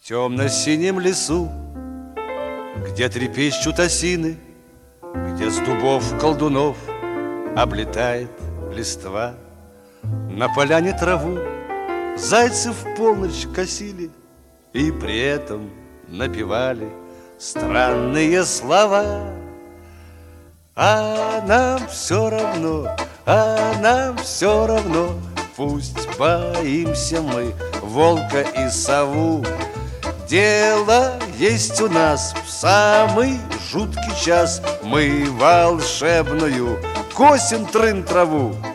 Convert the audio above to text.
темно-синем лесу, где трепещут осины, где с дубов колдунов облетает листва. На поляне траву зайцы в полночь косили и при этом напевали странные слова. А нам все равно, а нам все равно, пусть боимся мы волка и сову. Дело есть у нас в самый жуткий час, мы волшебную косим трын траву.